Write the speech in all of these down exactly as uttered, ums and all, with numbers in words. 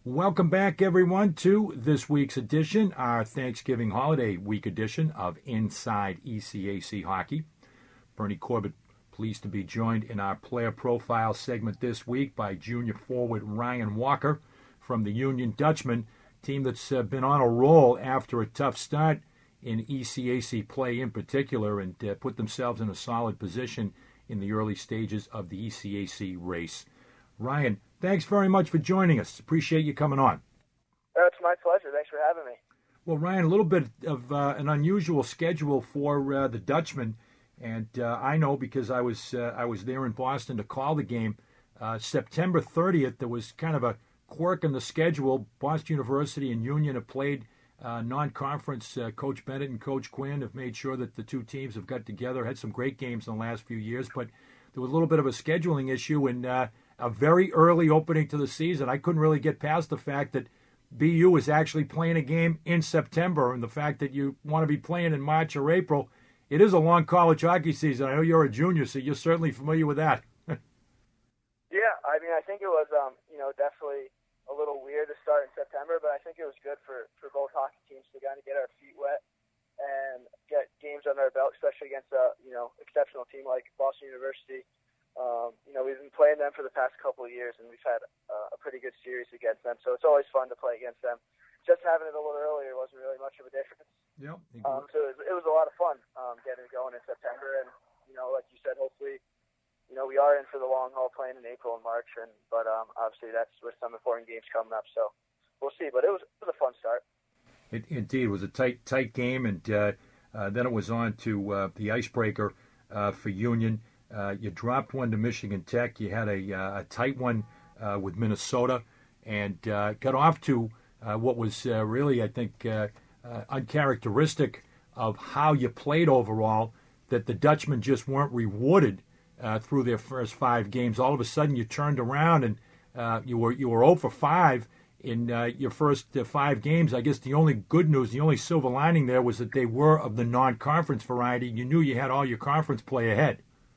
Welcome back, everyone, to this week's edition, our Thanksgiving holiday week edition of Inside E C A C Hockey. Bernie Corbett, pleased to be joined in our player profile segment this week by junior forward Ryan Walker from the Union Dutchman, team that's uh, been on a roll after a tough start in E C A C play in particular, and uh, put themselves in a solid position in the early stages of the E C A C race. Ryan, thanks very much for joining us. Appreciate you coming on. Uh, it's my pleasure. Thanks for having me. Well, Ryan, a little bit of uh, an unusual schedule for uh, the Dutchman, and uh, I know because I was uh, I was there in Boston to call the game. Uh, September thirtieth, there was kind of a quirk in the schedule. Boston University and Union have played uh, non-conference. Uh, Coach Bennett and Coach Quinn have made sure that the two teams have got together, had some great games in the last few years, but there was a little bit of a scheduling issue, and uh, a very early opening to the season. I couldn't really get past the fact that B U is actually playing a game in September, and the fact that you want to be playing in March or April. It is a long college hockey season. I know you're a junior, so you're certainly familiar with that. Yeah, I mean, I think it was, um, you know, definitely a little weird to start in September, but I think it was good for, for both hockey teams to kind of get our feet wet and get games under our belt, especially against a, you know, exceptional team like Boston University. Um, you know, we've been playing them for the past couple of years, and we've had uh, a pretty good series against them. So it's always fun to play against them. Just having it a little earlier wasn't really much of a difference. Yep. Um, so it was, it was a lot of fun um, getting it going in September. And, you know, like you said, hopefully, you know, we are in for the long haul playing in April and March. And But um, obviously that's with some important games coming up. So we'll see. But it was, it was a fun start. It, indeed. It was a tight, tight game. And uh, uh, then it was on to uh, the icebreaker uh, for Union. Uh, you dropped one to Michigan Tech. You had a, uh, a tight one uh, with Minnesota, and uh, got off to uh, what was uh, really, I think, uh, uh, uncharacteristic of how you played overall, that the Dutchmen just weren't rewarded uh, through their first five games. All of a sudden, you turned around and uh, you were you were zero for five in uh, your first uh, five games. I guess the only good news, the only silver lining there was that they were of the non-conference variety. You knew you had all your conference play ahead.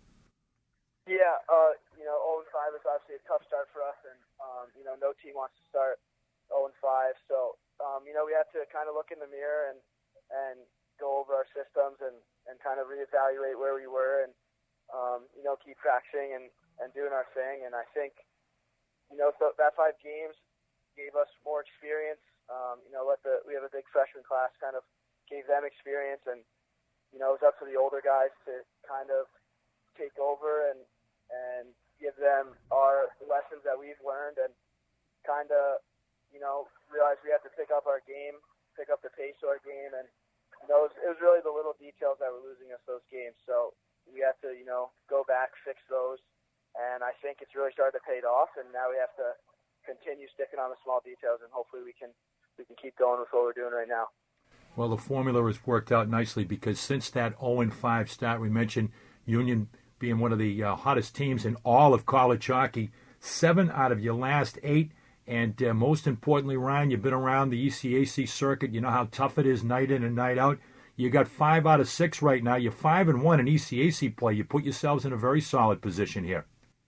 Yeah, uh, you know, zero and five is obviously a tough start for us, and, um, you know, no team wants to start zero and five. So, um, you know, we have to kind of look in the mirror and, and go over our systems and, and kind of reevaluate where we were and, um, you know, keep practicing and, and doing our thing. And I think, you know, so that five games gave us more experience. Um, you know, let the we have a big freshman class, kind of gave them experience. And, you know, it was up to the older guys to kind of take over and, and give them our lessons that we've learned and kind of, you know, realize we have to pick up our game, pick up the pace of our game. And, you know, it was, it was really the little details that were losing us those games. So we have to, you know, go back, fix those. And I think it's really started to pay off. And now we have to continue sticking on the small details, and hopefully we can, we can keep going with what we're doing right now. Well, the formula has worked out nicely because since that zero and five start, we mentioned Union being one of the uh, hottest teams in all of college hockey, seven out of your last eight. And uh, most importantly, Ryan, you've been around the E C A C circuit. You know how tough it is night in and night out. You got five out of six right now. You're five and one in E C A C play. You put yourselves in a very solid position here.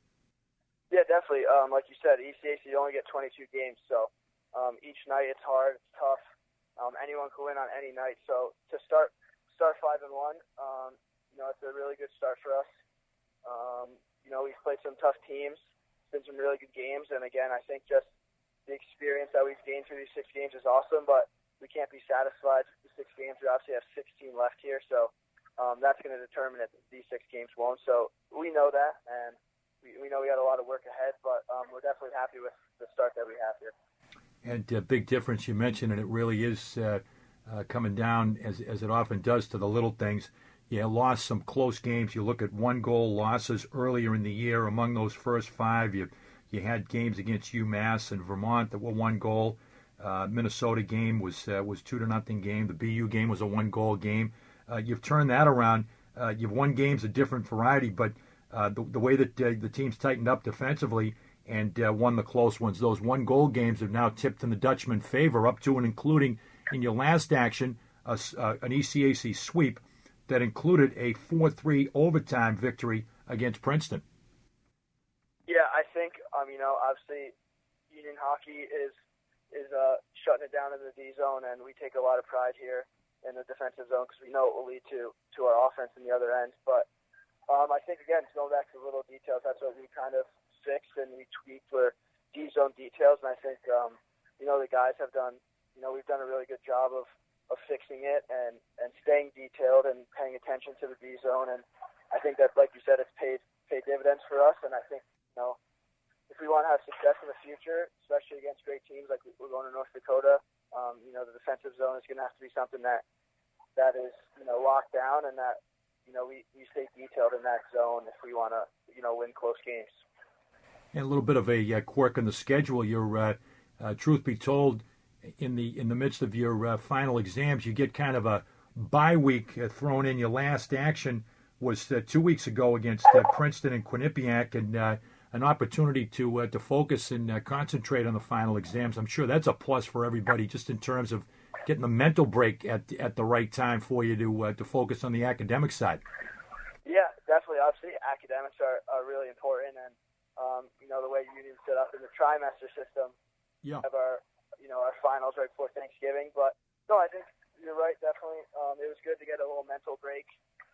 Yeah, definitely. Um, like you said, E C A C, you only get twenty-two games. So um, each night it's hard, it's tough. Um, anyone can win on any night. So to start start five and one, um, you know, it's a really good start for us. Um, you know, we've played some tough teams, been some really good games, and again, I think just the experience that we've gained through these six games is awesome, but we can't be satisfied with the six games. We obviously have sixteen left here, so um, that's going to determine if these six games won't. So we know that, and we, we know we got a lot of work ahead, but um, we're definitely happy with the start that we have here. And a uh, big difference you mentioned, and it really is uh, uh, coming down, as, as it often does, to the little things. You lost some close games. You look at one-goal losses earlier in the year. Among those first five, you you had games against UMass and Vermont that were one goal. Uh, Minnesota game was uh, was two to nothing game. The B U game was a one-goal game. Uh, you've turned that around. Uh, you've won games of different variety, but uh, the, the way that uh, the team's tightened up defensively and uh, won the close ones, those one-goal games have now tipped in the Dutchman favor, up to and including in your last action a, uh, an E C A C sweep that included a four three overtime victory against Princeton. Yeah, I think, um, you know, obviously Union hockey is is uh, shutting it down in the D zone, and we take a lot of pride here in the defensive zone because we know it will lead to, to our offense in the other end. But um, I think, again, going back to the little details, that's what we kind of fixed and we tweaked were D zone details. And I think, um, you know, the guys have done, you know, we've done a really good job of, of fixing it and, and staying detailed and paying attention to the D zone. And I think that, like you said, it's paid, paid dividends for us. And I think, you know, if we want to have success in the future, especially against great teams like we're going to North Dakota, um, you know, the defensive zone is going to have to be something that that is, you know, locked down and that, you know, we, we stay detailed in that zone if we want to, you know, win close games. And a little bit of a uh, quirk in the schedule. You're, uh, uh, truth be told, in the in the midst of your uh, final exams, you get kind of a bye week uh, thrown in. Your last action was uh, two weeks ago against uh, Princeton and Quinnipiac, and uh, an opportunity to uh, to focus and uh, concentrate on the final exams. I'm sure that's a plus for everybody, just in terms of getting the mental break at at the right time for you to uh, to focus on the academic side. Yeah, definitely. Obviously, academics are, are really important, and um, you know the way Union set up in the trimester system. Yeah. We have our you know our finals right before Thanksgiving, but no, I think you're right. Definitely, um, it was good to get a little mental break.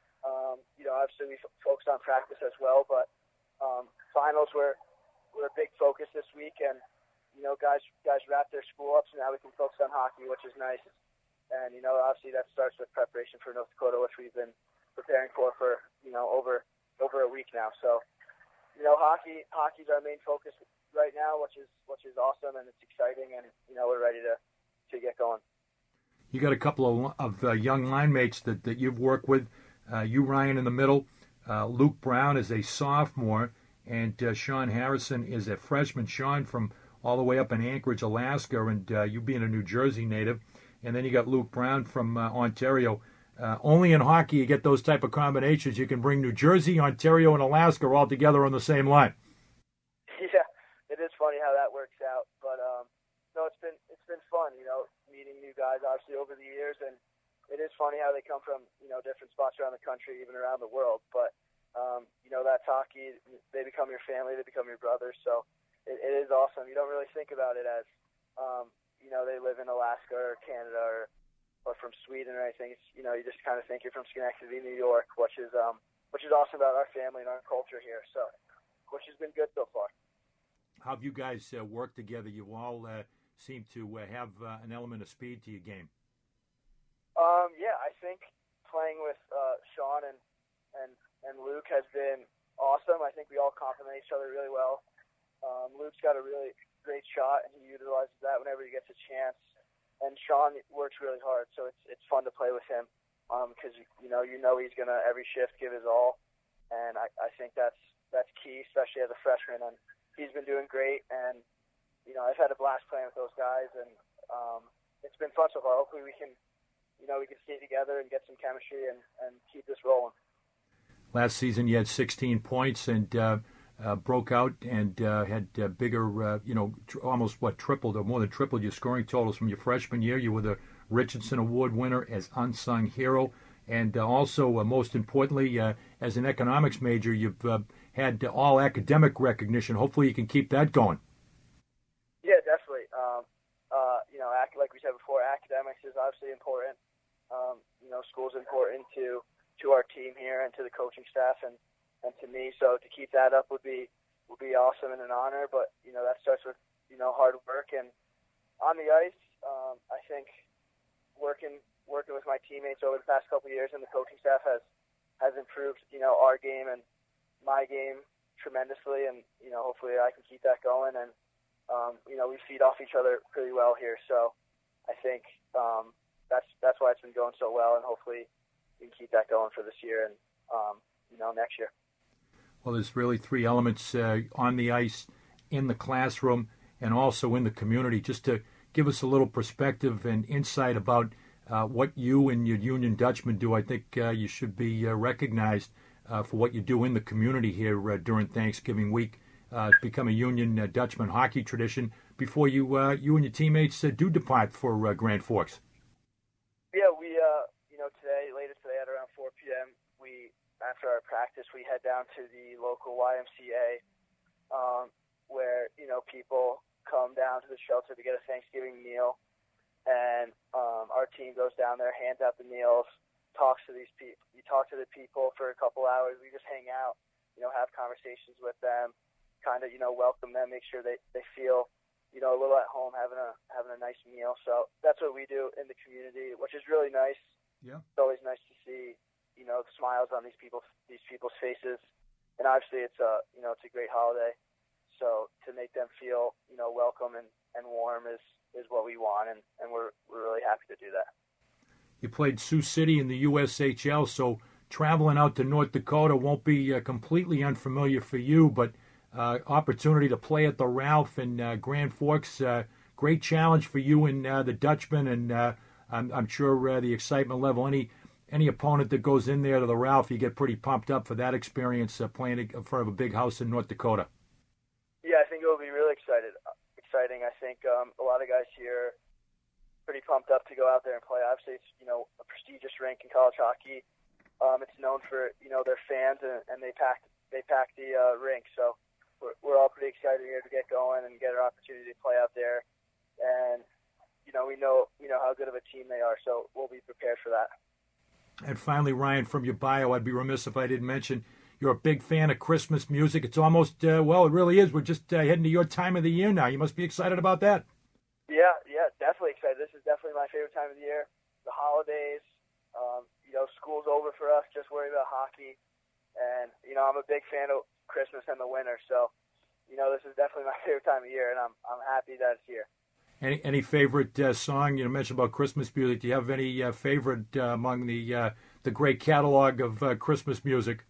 Um, you know, obviously we f- focused on practice as well, but Um, finals were, were a big focus this week, and you know, guys guys wrapped their school up, so now we can focus on hockey, which is nice. And you know, obviously that starts with preparation for North Dakota, which we've been preparing for for you know over over a week now. So you know, hockey hockey's our main focus right now, which is which is awesome, and it's exciting, and you know, we're ready to, to get going. You got a couple of, of uh, young line mates that, that you've worked with. Uh, you, Ryan, in the middle. Uh, Luke Brown is a sophomore, and uh, Sean Harrison is a freshman. Sean from all the way up in Anchorage, Alaska, and uh, you being a New Jersey native. And then you got Luke Brown from uh, Ontario. Uh, only in hockey you get those type of combinations. You can bring New Jersey, Ontario, and Alaska all together on the same line. Yeah, it is funny how that works out. But um, no, it's been it's been fun, you know, meeting new guys obviously over the years, and it is funny how they come from, you know, different spots around the country, even around the world. But, um, you know, that's hockey. They become your family. They become your brothers. So it, it is awesome. You don't really think about it as, um, you know, they live in Alaska or Canada or, or from Sweden or anything. It's, you know, you just kind of think you're from Schenectady, New York, which is um, which is awesome about our family and our culture here. So, which has been good so far. How have you guys uh, worked together? You all uh, seem to uh, have uh, an element of speed to your game. Um, yeah, I think playing with uh, Sean and, and, and Luke has been awesome. I think we all complement each other really well. Um, Luke's got a really great shot, and he utilizes that whenever he gets a chance. And Sean works really hard, so it's it's fun to play with him because um, you know you know he's gonna every shift give his all, and I, I think that's that's key, especially as a freshman. And he's been doing great, and you know I've had a blast playing with those guys, and um, it's been fun so far. Hopefully we can. You know, we can stay together and get some chemistry and, and keep this rolling. Last season, you had sixteen points and uh, uh, broke out and uh, had uh, bigger, uh, you know, tr- almost what tripled or more than tripled your scoring totals from your freshman year. You were the Richardson Award winner as unsung hero, and uh, also, uh, most importantly, uh, as an economics major, you've uh, had all academic recognition. Hopefully, you can keep that going. Yeah, definitely. Um, uh, you know, like we said before, academics is obviously important. Um, you know, school's important to, to our team here and to the coaching staff and, and to me. So to keep that up would be would be awesome and an honor. But you know, that starts with you know hard work and on the ice. Um, I think working working with my teammates over the past couple of years and the coaching staff has has improved you know our game and my game tremendously. And you know, hopefully I can keep that going. And um, you know, we feed off each other pretty well here. So I think. Um, That's that's why it's been going so well, and hopefully we can keep that going for this year and um, you know next year. Well, there's really three elements uh, on the ice, in the classroom, and also in the community. Just to give us a little perspective and insight about uh, what you and your Union Dutchmen do, I think uh, you should be uh, recognized uh, for what you do in the community here uh, during Thanksgiving week. Uh, become a Union uh, Dutchman hockey tradition before you uh, you and your teammates uh, do depart for uh, Grand Forks. Yeah, we, uh, you know, today, later today at around four p.m., we, after our practice, we head down to the local Y M C A um, where, you know, people come down to the shelter to get a Thanksgiving meal, and um, our team goes down there, hands out the meals, talks to these people. You talk to the people for a couple hours. We just hang out, you know, have conversations with them, kind of, you know, welcome them, make sure they, they feel, you know, a little at home, having a having a nice meal. So that's what we do in the community, which is really nice. Yeah, it's always nice to see, you know, the smiles on these people these people's faces, and obviously it's a you know it's a great holiday. So to make them feel, you know, welcome and, and warm is, is what we want, and, and we're we're really happy to do that. You played Sioux City in the U S H L, so traveling out to North Dakota won't be uh, completely unfamiliar for you, but uh, opportunity to play at the Ralph in uh, Grand Forks, uh, great challenge for you and uh, the Dutchman, and uh, I'm, I'm sure uh, the excitement level, any any opponent that goes in there to the Ralph, you get pretty pumped up for that experience, uh, playing in front of a big house in North Dakota. Yeah, I think it will be really excited, exciting. I think um, a lot of guys here are pretty pumped up to go out there and play. Obviously, it's, you know, a prestigious rink in college hockey. Um, it's known for, you know, their fans, and, and they pack they pack the uh, rink. So we're, we're all pretty excited here to get going and get our opportunity to play out there. And, you know, we know, you know how good of a team they are, so we'll be prepared for that. And finally, Ryan, from your bio, I'd be remiss if I didn't mention you're a big fan of Christmas music. It's almost, uh, well, it really is. We're just uh, heading to your time of the year now. You must be excited about that. Yeah, yeah, definitely excited. This is definitely my favorite time of the year. The holidays, um, you know, school's over for us, just worried about hockey. And, you know, I'm a big fan of Christmas and the winter. So, you know, this is definitely my favorite time of year, and I'm I'm happy that it's here. Any any favorite uh, song? You mentioned about Christmas music. Do you have any uh, favorite uh, among the uh, the great catalog of uh, Christmas music?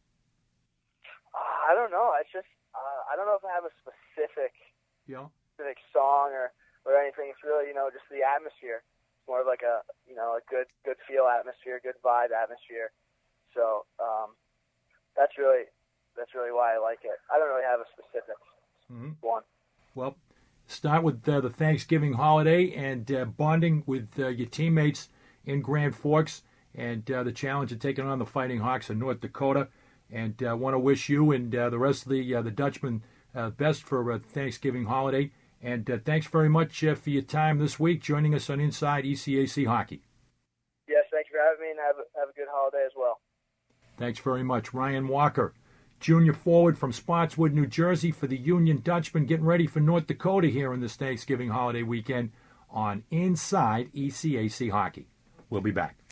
I don't know. It's just uh, I don't know if I have a specific yeah. specific song or, or anything. It's really, you know, just the atmosphere. It's more of like a you know a good good feel atmosphere, good vibe atmosphere. So um, that's really that's really why I like it. I don't really have a specific mm-hmm. one. Well, start with uh, the Thanksgiving holiday and uh, bonding with uh, your teammates in Grand Forks, and uh, the challenge of taking on the Fighting Hawks in North Dakota. And I uh, want to wish you and uh, the rest of the uh, the Dutchmen uh, best for uh, Thanksgiving holiday. And uh, thanks very much uh, for your time this week, joining us on Inside E C A C Hockey. Yes, thank you for having me, and have a, have a good holiday as well. Thanks very much. Ryan Walker, junior forward from Spotswood, New Jersey, for the Union Dutchmen, getting ready for North Dakota here in this Thanksgiving holiday weekend on Inside E C A C Hockey. We'll be back.